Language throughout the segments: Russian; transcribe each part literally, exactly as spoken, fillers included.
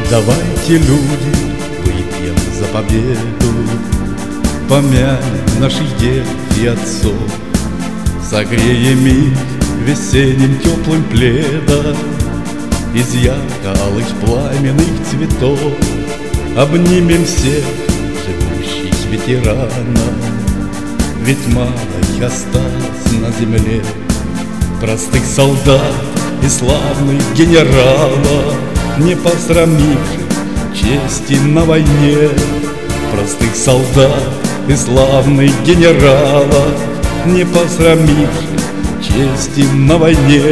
Давайте, люди, выпьем за победу, помянем наших дед и отцов, согреем их весенним теплым пледом из ярко-алых пламенных цветов. Обнимем всех живущих ветеранов, ведь мало их осталось на земле, простых солдат и славных генералов, не посрамивших чести на войне. Простых солдат и славных генералов, не посрамивших чести на войне.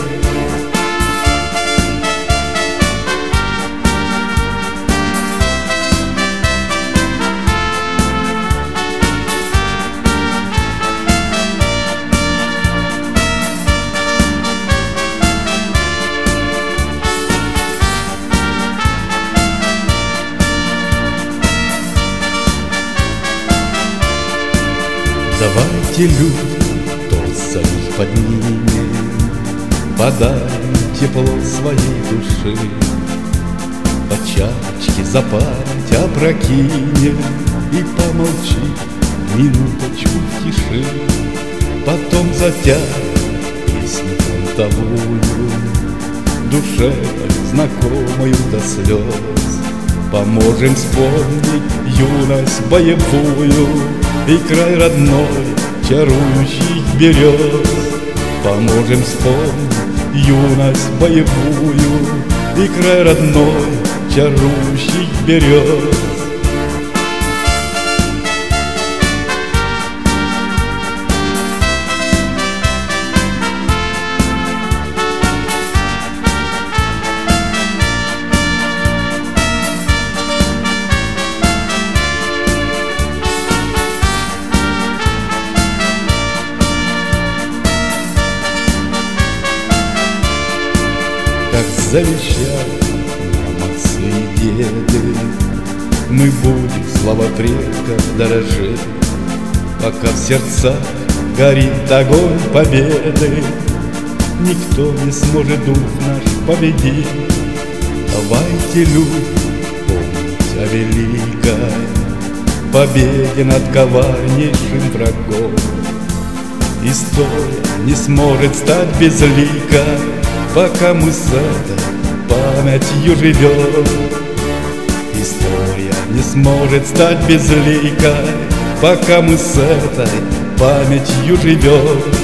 Давайте, люди, тост за них поднимем, подарим тепло своей души, по чашке за память опрокинем и помолчим минуточку в тиши. Потом затянем песню фронтовую, душе знакомую до слез. Поможем вспомнить юность боевую и край родной чарующих берез. Поможем вспомнить юность боевую и край родной чарующих берез. Как завещали нам отцы и деды, мы будем слава предков дорожить, пока в сердцах горит огонь победы. Никто не сможет дух наш победить. Давайте, люди, помнить о великой победе над коварнейшим врагом. История не сможет стать безликой, пока мы с этой памятью живем. История не сможет стать безликой, пока мы с этой памятью живем.